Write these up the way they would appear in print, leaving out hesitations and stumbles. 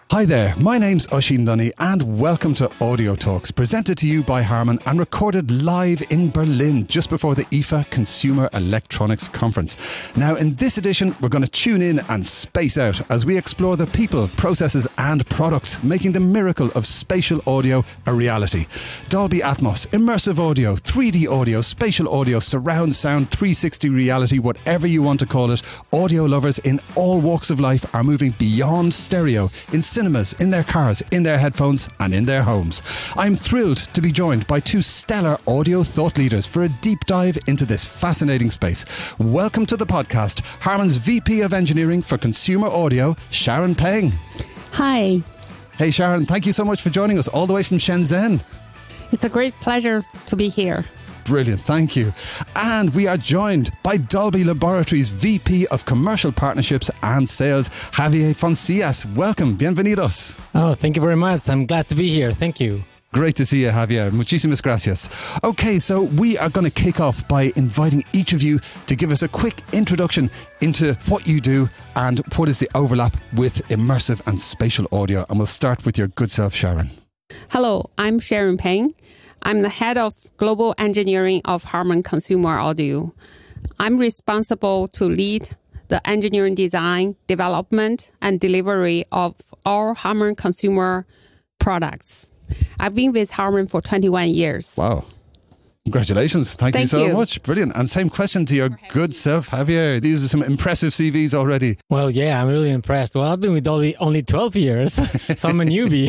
Hi there, my name's Oisín Lunny and welcome to Audio Talks, presented to you by Harman and recorded live in Berlin just before the IFA Consumer Electronics Conference. Now in this edition we're going to tune in and space out as we explore the people, processes and products making the miracle of spatial audio a reality. Dolby Atmos, immersive audio, 3D audio, spatial audio, surround sound, 360 reality, whatever you want to call it, audio lovers in all walks of life are moving beyond stereo in cinemas, in their cars, in their headphones and in their homes. I'm thrilled to be joined by two stellar audio thought leaders for a deep dive into this fascinating space. Welcome to the podcast, Harman's VP of Engineering for Consumer Audio, Sharon Peng. Hi. Hey Sharon, thank you so much for joining us all the way from Shenzhen. It's a great pleasure to be here. Brilliant, thank you. And we are joined by Dolby Laboratories VP of Commercial Partnerships and Sales, Javier Foncias. Welcome, bienvenidos. Oh, thank you very much. I'm glad to be here. Thank you. Great to see you, Javier. Muchísimas gracias. Okay, so we are going to kick off by inviting each of you to give us a quick introduction into what you do and what is the overlap with immersive and spatial audio. And we'll start with your good self, Sharon. Hello, I'm Sharon Peng. I'm the head of global engineering of Harman Consumer Audio. I'm responsible to lead the engineering design, development, and delivery of all Harman consumer products. I've been with Harman for 21 years. Wow. Congratulations. Thank you so much. Brilliant. And same question to your good self, Javier. These are some impressive CVs already. Well, yeah, I'm really impressed. Well, I've been with Dolby only 12 years, so I'm a newbie.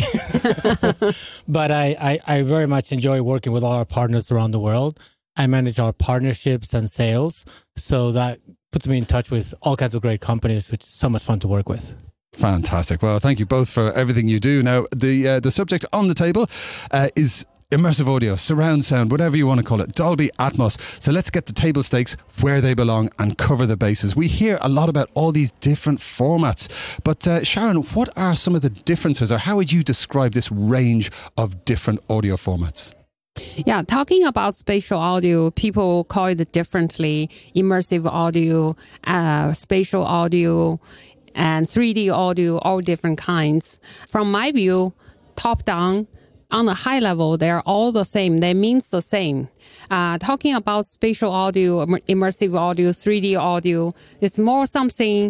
But I very much enjoy working with all our partners around the world. I manage our partnerships and sales, so that puts me in touch with all kinds of great companies, which is so much fun to work with. Fantastic. Well, thank you both for everything you do. Now, the subject on the table is immersive audio, surround sound, whatever you want to call it, Dolby Atmos. So let's get the table stakes where they belong and cover the bases. We hear a lot about all these different formats, but Sharon, what are some of the differences, or how would you describe this range of different audio formats? Yeah, talking about spatial audio, people call it differently: immersive audio, spatial audio, and 3D audio, all different kinds. From my view, top down, on the high level, they're all the same. They mean the same. Talking about spatial audio, immersive audio, 3D audio, it's more something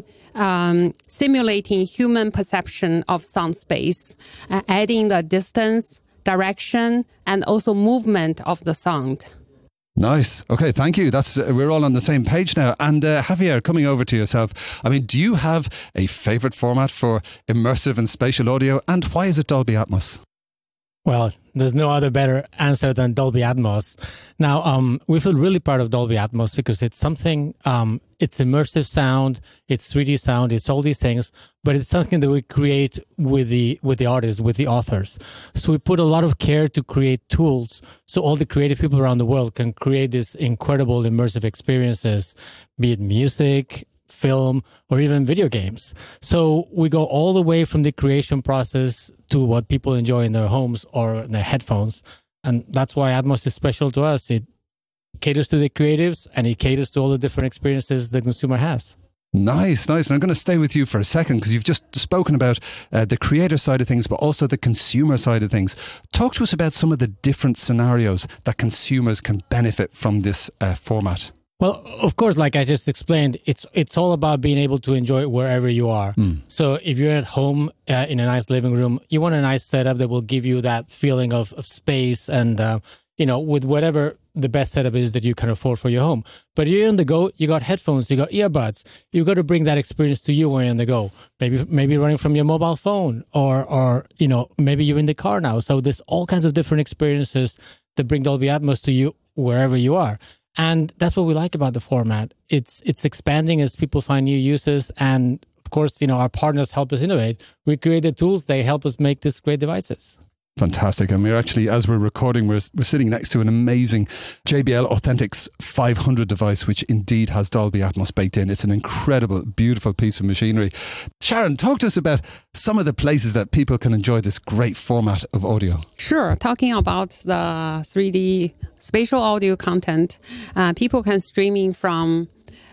simulating human perception of sound space, adding the distance, direction, and also movement of the sound. Nice. Okay, thank you. We're all on the same page now. And Javier, coming over to yourself, I mean, do you have a favorite format for immersive and spatial audio? And why is it Dolby Atmos? Well, there's no other better answer than Dolby Atmos. Now, we feel really proud of Dolby Atmos because it's something, it's immersive sound, it's 3D sound, it's all these things, but it's something that we create with the artists, with the authors. So we put a lot of care to create tools so all the creative people around the world can create these incredible immersive experiences, be it music, film, or even video games. So we go all the way from the creation process to what people enjoy in their homes or in their headphones. And that's why Atmos is special to us. It caters to the creatives and it caters to all the different experiences the consumer has. Nice. And I'm going to stay with you for a second because you've just spoken about the creator side of things, but also the consumer side of things. Talk to us about some of the different scenarios that consumers can benefit from this format. Well, of course, like I just explained, it's all about being able to enjoy it wherever you are. So if you're at home in a nice living room, you want a nice setup that will give you that feeling of space and, with whatever the best setup is that you can afford for your home. But you're on the go, you got headphones, you got earbuds. You've got to bring that experience to you when you're on the go. Maybe running from your mobile phone or maybe you're in the car now. So there's all kinds of different experiences that bring Dolby Atmos to you wherever you are. And that's what we like about the format. It's expanding as people find new uses. And of course, our partners help us innovate. We create the tools. They help us make these great devices. Fantastic. And we're actually, as we're recording, we're sitting next to an amazing JBL Authentics 500 device, which indeed has Dolby Atmos baked in. It's an incredible, beautiful piece of machinery. Sharon, talk to us about some of the places that people can enjoy this great format of audio. Sure. Talking about the 3D spatial audio content, people can streaming from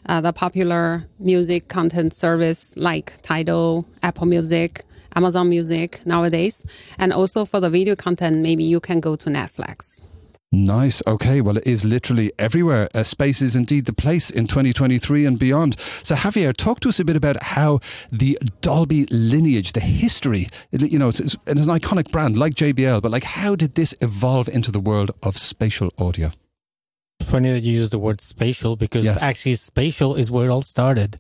the popular music content service like Tidal, Apple Music, Amazon Music nowadays. And also for the video content, maybe you can go to Netflix. Nice. Okay. Well, it is literally everywhere. Space is indeed the place in 2023 and beyond. So Javier, talk to us a bit about how the Dolby lineage, the history, it's an iconic brand like JBL, but like how did this evolve into the world of spatial audio? Funny that you use the word spatial because actually spatial is where it all started.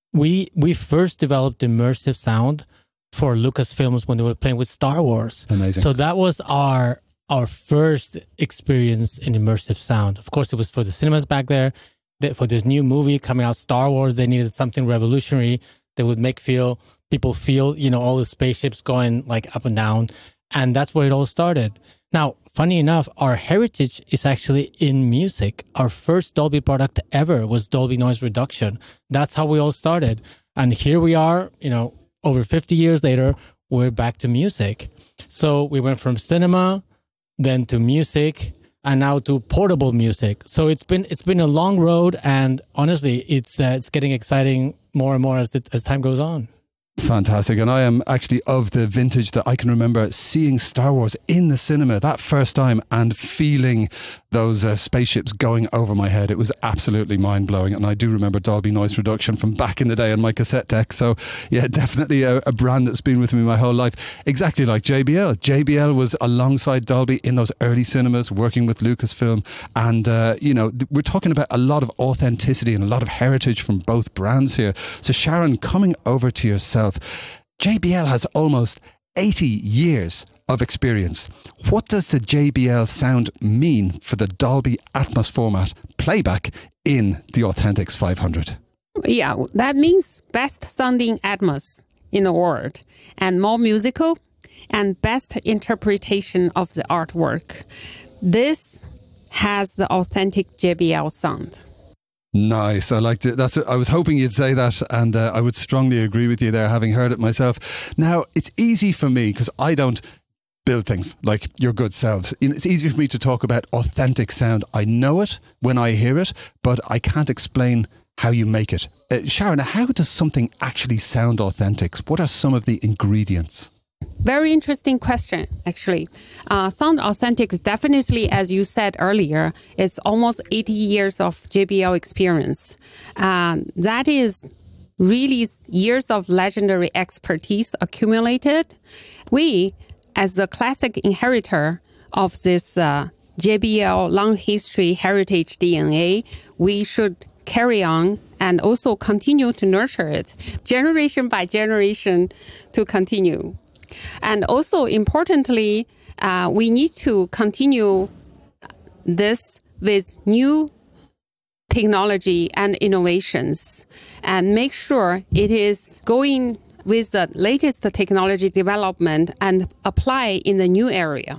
We first developed immersive sound for Lucasfilms when they were playing with Star Wars. Amazing. So that was our first experience in immersive sound. Of course, it was for the cinemas back there. For this new movie coming out, Star Wars, they needed something revolutionary that would make people feel, all the spaceships going like up and down. And that's where it all started. Now, funny enough, our heritage is actually in music. Our first Dolby product ever was Dolby Noise Reduction. That's how we all started. And here we are, over 50 years later, we're back to music. So we went from cinema, then to music, and now to portable music. So it's been a long road, and honestly, it's getting exciting more and more as time goes on. Fantastic. And I am actually of the vintage that I can remember seeing Star Wars in the cinema that first time and feeling those spaceships going over my head. It was absolutely mind-blowing. And I do remember Dolby Noise Reduction from back in the day on my cassette deck. So yeah, definitely a brand that's been with me my whole life. Exactly like JBL. JBL was alongside Dolby in those early cinemas, working with Lucasfilm. And, we're talking about a lot of authenticity and a lot of heritage from both brands here. So Sharon, coming over to yourself, JBL has almost 80 years of experience. What does the JBL sound mean for the Dolby Atmos format playback in the Authentix 500? Yeah, that means best sounding Atmos in the world and more musical and best interpretation of the artwork. This has the authentic JBL sound. Nice. I liked it. I was hoping you'd say that, and I would strongly agree with you there, having heard it myself. Now, it's easy for me because I don't build things like your good selves. It's easy for me to talk about authentic sound. I know it when I hear it, but I can't explain how you make it. Sharon, how does something actually sound authentic? What are some of the ingredients? Very interesting question, actually. Sound Authentix definitely, as you said earlier, it's almost 80 years of JBL experience. That is really years of legendary expertise accumulated. We, as the classic inheritor of this JBL long history heritage DNA, we should carry on and also continue to nurture it generation by generation to continue. And also, importantly, we need to continue this with new technology and innovations and make sure it is going with the latest technology development and apply in the new area.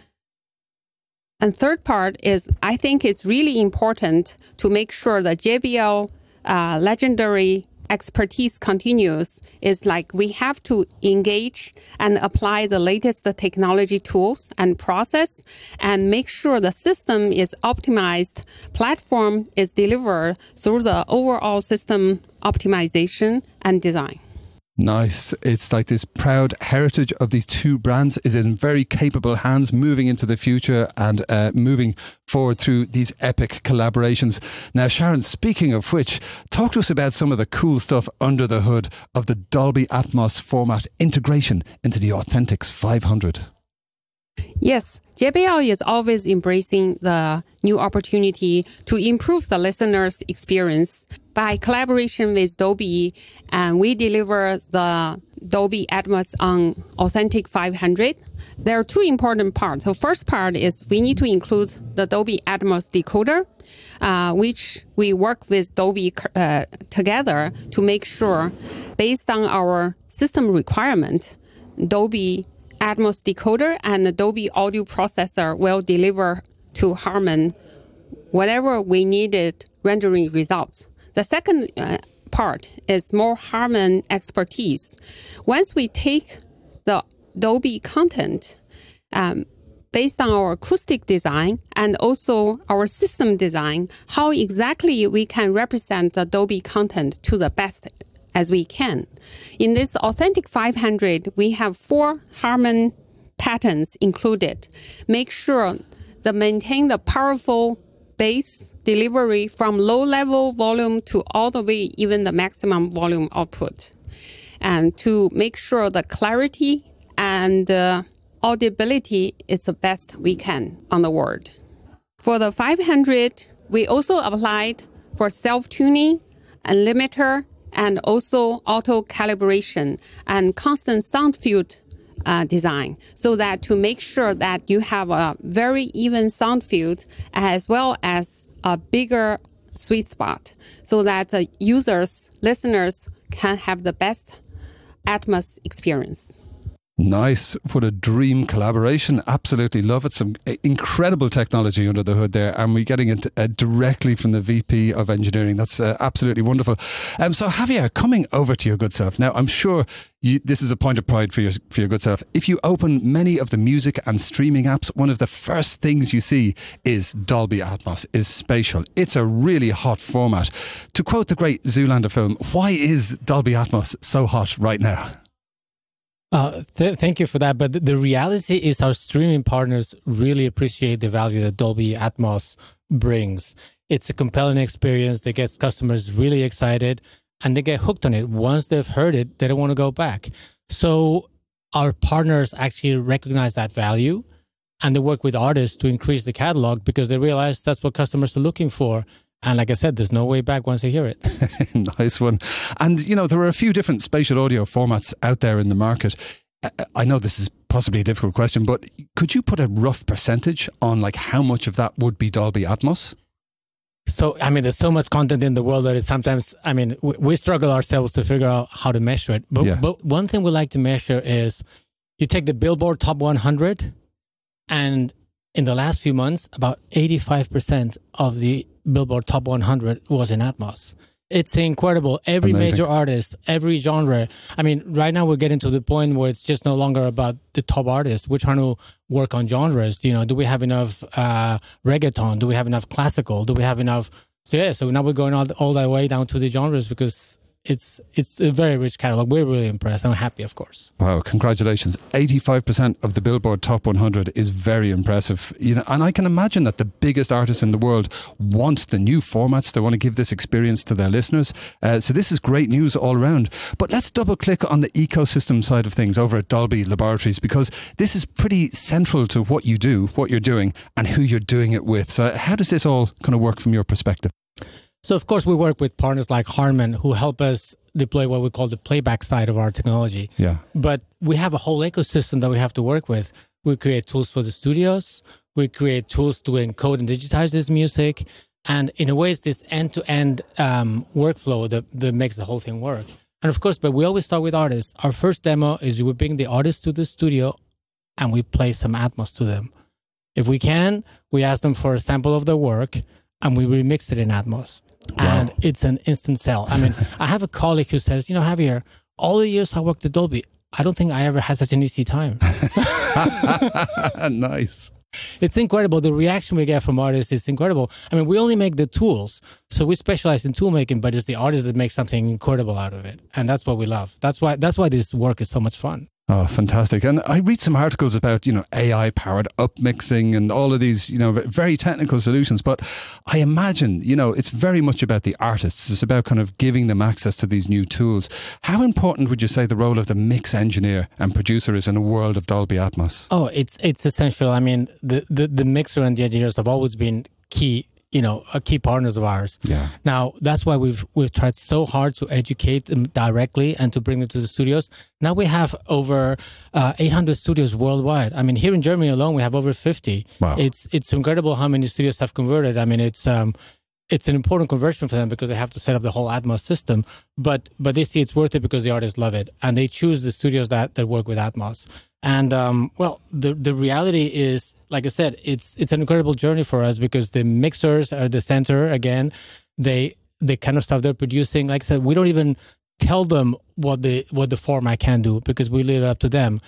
And third part is, I think it's really important to make sure that JBL legendary expertise continues is like we have to engage and apply the latest technology tools and process and make sure the system is optimized, platform is delivered through the overall system optimization and design. Nice. It's like this proud heritage of these two brands is in very capable hands moving into the future and moving forward through these epic collaborations. Now, Sharon, speaking of which, talk to us about some of the cool stuff under the hood of the Dolby Atmos format integration into the Authentix 500. Yes, JBL is always embracing the new opportunity to improve the listener's experience. By collaboration with Dolby, and we deliver the Dolby Atmos on Authentix 500. There are two important parts. The first part is we need to include the Dolby Atmos decoder, which we work with Dolby together to make sure, based on our system requirement, Dolby Atmos decoder and the Dolby audio processor will deliver to Harman whatever we needed rendering results. The second part is more Harman expertise. Once we take the Dolby content, based on our acoustic design and also our system design, how exactly we can represent the Dolby content to the best as we can. In this Authentic 500, we have 4 Harman patterns included. Make sure to maintain the powerful bass delivery from low-level volume to all the way even the maximum volume output. And to make sure the clarity and audibility is the best we can on the word. For the 500, we also applied for self-tuning and limiter and also auto-calibration and constant sound field design, so that to make sure that you have a very even sound field as well as a bigger sweet spot, so that the users, listeners can have the best Atmos experience. Nice. What a dream collaboration. Absolutely love it. Some incredible technology under the hood there. And we're getting it directly from the VP of Engineering. That's absolutely wonderful. So Javier, coming over to your good self. Now, I'm sure this is a point of pride for your good self. If you open many of the music and streaming apps, one of the first things you see is Dolby Atmos, is spatial. It's a really hot format. To quote the great Zoolander film, why is Dolby Atmos so hot right now? Thank you for that. But the reality is our streaming partners really appreciate the value that Dolby Atmos brings. It's a compelling experience that gets customers really excited and they get hooked on it. Once they've heard it, they don't want to go back. So our partners actually recognize that value and they work with artists to increase the catalog because they realize that's what customers are looking for. And like I said, there's no way back once you hear it. Nice one. And, you know, there are a few different spatial audio formats out there in the market. I know this is possibly a difficult question, but could you put a rough percentage on like how much of that would be Dolby Atmos? So, I mean, there's so much content in the world that it's sometimes, I mean, we struggle ourselves to figure out how to measure it. But one thing we like to measure is you take the Billboard Top 100 and in the last few months, about 85% of the Billboard Top 100 was in Atmos. It's incredible. Every Amazing. major artist, every genre. I mean, right now we're getting to the point where it's just no longer about the top artists. We're trying to work on genres. You know, do we have enough reggaeton? Do we have enough classical? Do we have enough? So now we're going all the way down to the genres because it's a very rich catalog. We're really impressed. I'm happy, of course. Wow, congratulations. 85% of the Billboard Top 100 is very impressive. You know, and I can imagine that the biggest artists in the world want the new formats. They want to give this experience to their listeners. So this is great news all around. But let's double click on the ecosystem side of things over at Dolby Laboratories, because this is pretty central to what you do, what you're doing, and who you're doing it with. So how does this all kind of work from your perspective? So, of course, we work with partners like Harman who help us deploy what we call the playback side of our technology. Yeah. But we have a whole ecosystem that we have to work with. We create tools for the studios. We create tools to encode and digitize this music. And in a way, it's this end-to-end workflow that makes the whole thing work. And of course, but we always start with artists. Our first demo is we bring the artist to the studio and we play some Atmos to them. If we can, we ask them for a sample of their work and we remix it in Atmos. Wow. And it's an instant sell. I mean, I have a colleague who says, you know, Javier, all the years I worked at Dolby, I don't think I ever had such an easy time. Nice. It's incredible. The reaction we get from artists is incredible. I mean, we only make the tools. So we specialize in tool making, but it's the artists that make something incredible out of it. And that's what we love. That's why this work is so much fun. Oh, fantastic. And I read some articles about, you know, AI-powered upmixing and all of these, you know, very technical solutions. But I imagine, you know, it's very much about the artists. It's about kind of giving them access to these new tools. How important would you say the role of the mix engineer and producer is in a world of Dolby Atmos? Oh, it's essential. I mean, the mixer and the engineers have always been key, you know, key partners of ours. Yeah. Now, that's why we've tried so hard to educate them directly and to bring them to the studios. Now we have over 800 studios worldwide. I mean, here in Germany alone, we have over 50. Wow. It's incredible how many studios have converted. I mean, it's an important conversion for them because they have to set up the whole Atmos system. But they see it's worth it because the artists love it. And they choose the studios that work with Atmos. And, well, the reality is, like I said, it's an incredible journey for us because the mixers are the center. Again, the kind of stuff they're producing, like I said, we don't even tell them what the format can do because we leave it up to them.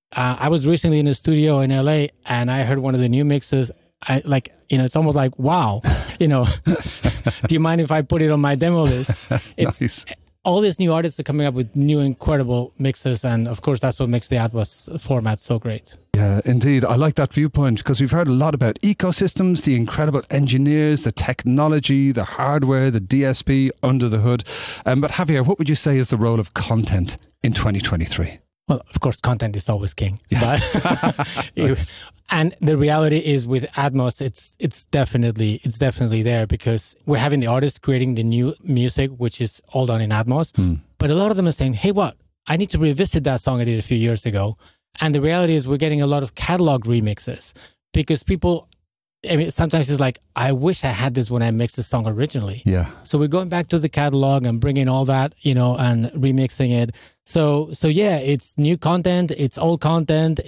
I was recently in a studio in LA and I heard one of the new mixes. It's almost like, wow, do you mind if I put it on my demo list? It's nice. All these new artists are coming up with new incredible mixes. And of course, that's what makes the Atmos format so great. Yeah, indeed. I like that viewpoint because we've heard a lot about ecosystems, the incredible engineers, the technology, the hardware, the DSP under the hood. But Javier, what would you say is the role of content in 2023? Well, of course, content is always king. Yes. But Nice. and the reality is with Atmos, it's definitely there because we're having the artists creating the new music, which is all done in Atmos. But a lot of them are saying, hey, I need to revisit that song I did a few years ago. And the reality is we're getting a lot of catalog remixes because people, sometimes it's like, I wish I had this when I mixed the song originally. Yeah. So we're going back to the catalog and bringing all that, and remixing it. So yeah, it's new content, it's old content,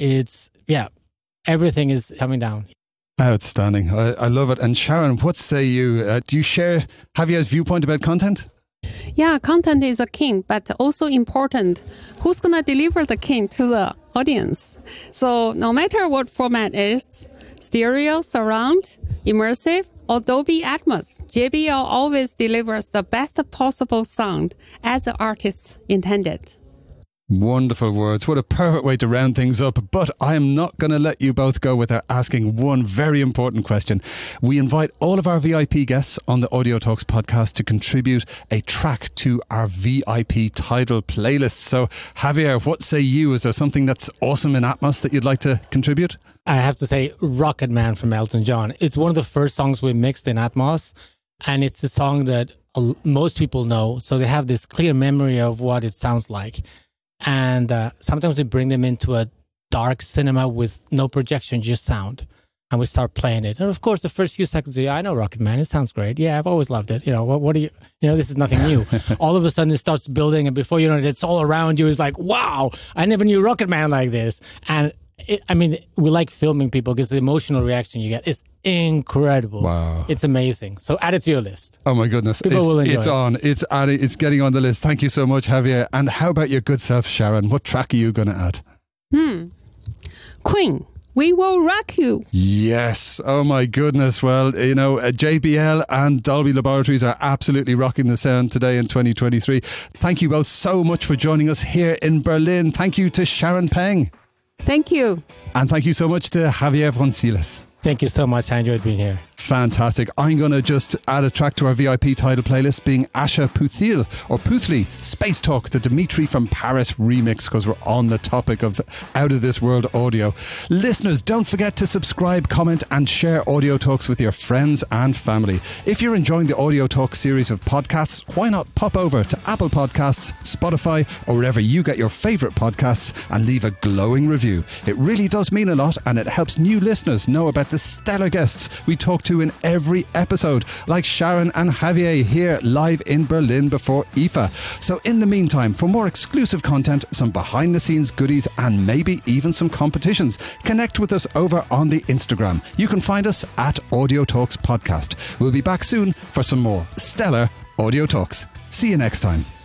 everything is coming down. Outstanding. I love it. And Sharon, what say you? Do you share Javier's viewpoint about content? Yeah, content is a king, but also important. Who's going to deliver the king to the audience? So no matter what format it is, stereo, surround, immersive, or Dolby Atmos, JBL always delivers the best possible sound as the artist intended. Wonderful words. What a perfect way to round things up. But I am not going to let you both go without asking one very important question. We invite all of our VIP guests on the Audio Talks podcast to contribute a track to our VIP title playlist. So, Javier, what say you? Is there something that's awesome in Atmos that you'd like to contribute? I have to say Rocket Man from Elton John. It's one of the first songs we mixed in Atmos. And it's the song that most people know. So they have this clear memory of what it sounds like. And sometimes we bring them into a dark cinema with no projection, just sound. And we start playing it. And of course, the first few seconds, I know Rocket Man, it sounds great. Yeah, I've always loved it. What do you, this is nothing new. All of a sudden it starts building and before you know it, it's all around you. It's like, wow, I never knew Rocket Man like this. And we like filming people because the emotional reaction you get is incredible. Wow. It's amazing. So add it to your list. Oh my goodness. People will enjoy It's added. It's getting on the list. Thank you so much, Javier. And how about your good self, Sharon? What track are you going to add? Queen, We Will Rock You. Yes. Oh my goodness. Well, JBL and Dolby Laboratories are absolutely rocking the sound today in 2023. Thank you both so much for joining us here in Berlin. Thank you to Sharon Peng. Thank you. And thank you so much to Javier Ronsiles. Thank you so much. I enjoyed being here. Fantastic. I'm going to just add a track to our VIP title playlist being Asha Puthli, Space Talk, the Dimitri from Paris remix, because we're on the topic of out of this world audio. Listeners, don't forget to subscribe, comment and share Audio Talks with your friends and family. If you're enjoying the Audio Talk series of podcasts, why not pop over to Apple Podcasts, Spotify or wherever you get your favourite podcasts and leave a glowing review. It really does mean a lot and it helps new listeners know about the stellar guests we talk to in every episode, like Sharon and Javier here live in Berlin before IFA. So in the meantime, for more exclusive content, some behind the scenes goodies and maybe even some competitions, connect with us over on the Instagram. You can find us at Audio Talks Podcast. We'll be back soon for some more stellar Audio Talks. See you next time.